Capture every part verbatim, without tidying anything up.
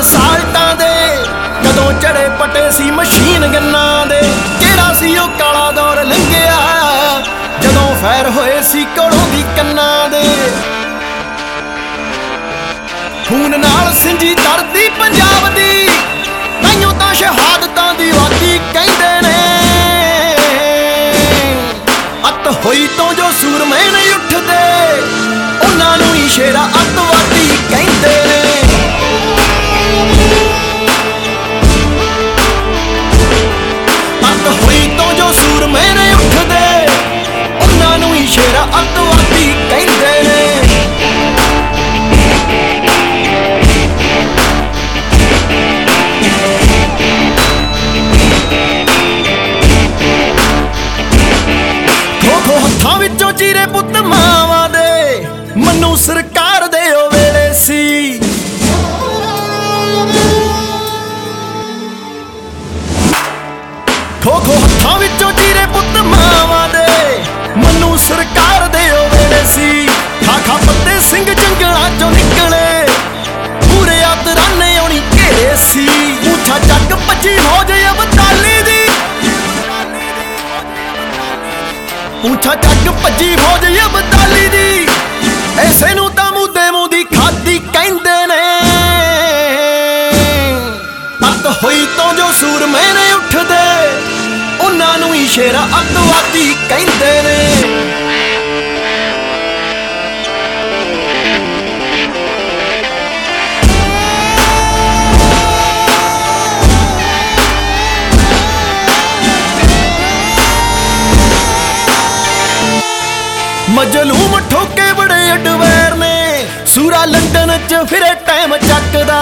ਸਾਲਟਾਂ ਦੇ ਕਦੋਂ ਚੜੇ ਪਟੇ ਸੀ ਮਸ਼ੀਨ ਗੰਨਾਂ ਦੇ। ਕਿਹੜਾ ਸੀ ਉਹ ਕਾਲਾ ਦੌਰ ਲੰਘਿਆ ਜਦੋਂ ਫੈਰ ਹੋਏ ਸੀ ਕੋਲੋਂ ਦੀ ਕੰਨਾਂ ਦੇ। ਖੂਨ ਨਾਲ ਸਿੰਜੀ ਧਰਤੀ ਪੰਜਾਬ ਦੀ, ਤਾਈਓ ਤਾਂ ਸ਼ਹਾਦਤਾਂ ਦੀ ਵਾਦੀ ਕਹਿੰਦੇ ਨੇ। ਅੱਤ ਹੋਈ ਤੋਂ ਜੋ ਸੂਰਮੇ ਨਹੀਂ ਉੱਠਦੇ, ਉਹਨਾਂ ਨੂੰ ਹੀ ਸ਼ੇਰਾ ਅੱਤਵਾਦੀ ਕਹਿੰਦੇ ਨੇ। ਅੱਤ ਹੋਈ ਤੋਂ ਜੋ ਸੂਰਮੇ ਨਹੀਂ ਉੱਠਦੇ, ਉਹਨਾਂ ਨੂੰ ਹੀ ਸ਼ੇਰਾ ਅੱਤਵਾਦੀ ਕਹਿੰਦੇ ਨੇ। ਹੱਥਾਂ ਵਿੱਚੋਂ ਚੀਰੇ ਪੁੱਤ ਮਾਵਾਂ ਦੇ, ਮੈਨੂੰ ਸਰਕਾਰ ਦੇ ਉਹ ਵੇਲੇ ਸੀ। ਖੋ ਖੋ ਹੱਥਾਂ ਵਿੱਚੋਂ ਚੀਰੇ ਪੁੱਤ ਮਾਵਾਂ ਦੇ, ਮੈਨੂੰ ਸਰਕਾਰ ਦੇ ਉਹ ਵੇਲੇ ਸੀ। ਖਾ ਖਾ ਪੱਤੇ ਸਿੰਘ ਜੰਗਲਾਂ ਚੋਂ ਨਿਕਲੇ, ਪੂਰੇ ਆਦਰਾਨੇ ਆਉਣੀ ਘੇਰੇ ਸੀ। ਊਠਾ ਚੱਕ ਭੱਜੀ ਫੌਜ ਅਬਦਾਲੀ ਦੀ, ਊਠਾ ਚੱਕ ਭੱਜੀ ਫੌਜ ਅਬਦਾਲੀ ਦੀ। ਐਸੇ ਨੂੰ ਤਾਂ ਮੂਦੇ ਮੂੰਹ ਦੀ ਖਾਦੀ ਕਹਿੰਦੇ ਨੇ। ਅੱਤ ਹੋਈ ਤੋਂ ਜੋ ਸੂਰਮੇ ਨੇ ਉੱਠਦੇ, ਉਹਨਾਂ ਨੂੰ ਹੀ ਸ਼ੇਰਾ ਅੱਤਵਾਦੀ ਕਹਿੰਦੇ ਨੇ। ਮਜਲੂਮ ਠੋਕੇ ਬੜੇ ਅਡਵੈਰ ਨੇ, ਸੂਰਾ ਲੰਡਨ ਚ ਫਿਰੇ ਟਾਈਮ ਚੱਕਦਾ।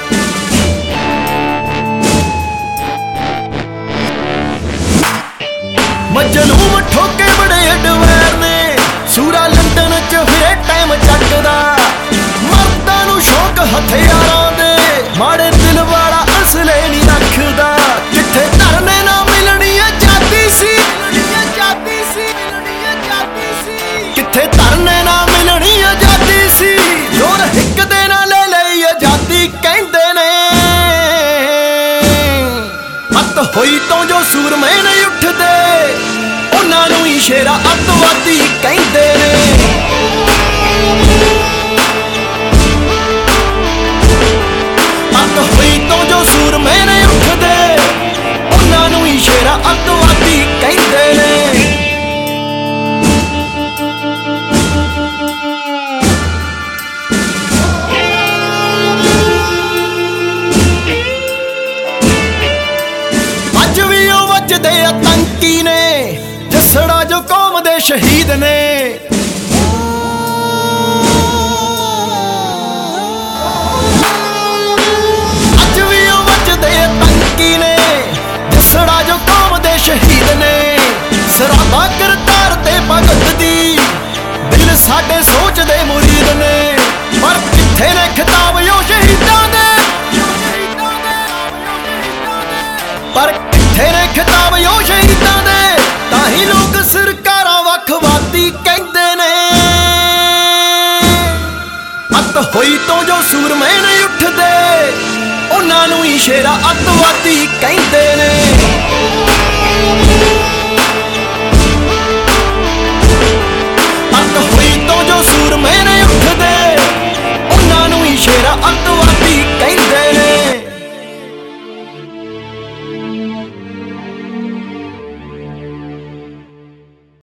ਮਜਲੂਮ ਠੋਕੇ ਬੜੇ ਅਡਵੈਰ ਨੇ, ਸੂਰਾ ਲੰਡਨ ਚ ਫਿਰੇ ਟਾਈਮ ਚੱਕਦਾ। ਮਰਦਾਂ ਨੂੰ ਸ਼ੌਕ ਹਥਿਆਰਾਂ ਦੇ, ਮਾੜੇ ਦਿਲ ਵਾਲਾ ਅਸਲੇ ਨਹੀਂ ਰੱਖਦਾ। ਜਿੱਥੇ ਧਰਨੇ ਨਾ ਮਿਲਣੀ ਆਜ਼ਾਦੀ ਸੀ, ਕਿੱਥੇ ਧਰਨੇ ਨਾ ਮਿਲਣੀ ਆਜ਼ਾਦੀ ਸੀ। ਜ਼ੋਰ ਹਿੱਕ ਦੇ ਨਾ ਲੈ ਲਈ ਆਜ਼ਾਦੀ ਕਹਿੰਦੇ ਨੇ। ਅੱਤ ਹੋਈ ਤੋਂ ਜੋ ਸੂਰਮੇ ਨਹੀਂ ਉੱਠਦੇ, ਉਹਨਾਂ ਨੂੰ ਹੀ ਸ਼ੇਰਾ ਅੱਤਵਾਦੀ ਕਹਿੰਦੇ ਨੇ। ਅੱਤ ਹੋਈ ਤੋਂ ਜੋ ਸੂਰਮੇ ਨਹੀਂ ਉੱਠਦੇ, ਉਹਨਾਂ ਨੂੰ ਹੀ ਸ਼ੇਰਾ ਅੱਤਵਾਦੀ ਕਹਿੰਦੇ ਨੇ। ਵੱਜਦੇ ਆਤੰਕੀ ਨੇ, ਜੱਸੜਾ ਜੋ ਕੌਮ ਦੇ ਸ਼ਹੀਦ ਨੇ। ਅੱਜ ਵੀ ਉਹ ਵੱਜਦੇ ਆਤੰਕੀ ਨੇ, ਜੱਸੜਾ ਜੋ ਕੌਮ ਦੇ ਸ਼ਹੀਦ ਨੇ। ਸਰਾਬਾ ਕਰਤਾਰ ਤੇ ਭਗਤ ਦੀ, ਦਿਲ ਸਾਡੇ ਸੋਚਦੇ ਮੁਰੀਦ ਨੇ। ਪਰ ਕਿੱਥੇ ਨੇ ਖਿਤਾਬ ਉਹ ਸ਼ਹੀਦਾਂ ਦੇ, ਪਰ ਕਿੱਥੇ ਨੇ ਖਿਤਾਬ ਉਹ ਸ਼ਹੀਦਾਂ ਦੇ। ਤਾਂ ਹੀ ਲੋਕ ਸਰਕਾਰਾਂ ਵੱਖਵਾਦੀ ਕਹਿੰਦੇ ਨੇ। ਅੱਤ ਹੋਈ ਤੋਂ ਜੋ ਸੂਰਮੇ ਨਹੀਂ ਉੱਠਦੇ, ਉਹਨਾਂ ਨੂੰ ਹੀ ਸ਼ੇਰਾ ਅੱਤਵਾਦੀ ਕਹਿੰਦੇ ਨੇ।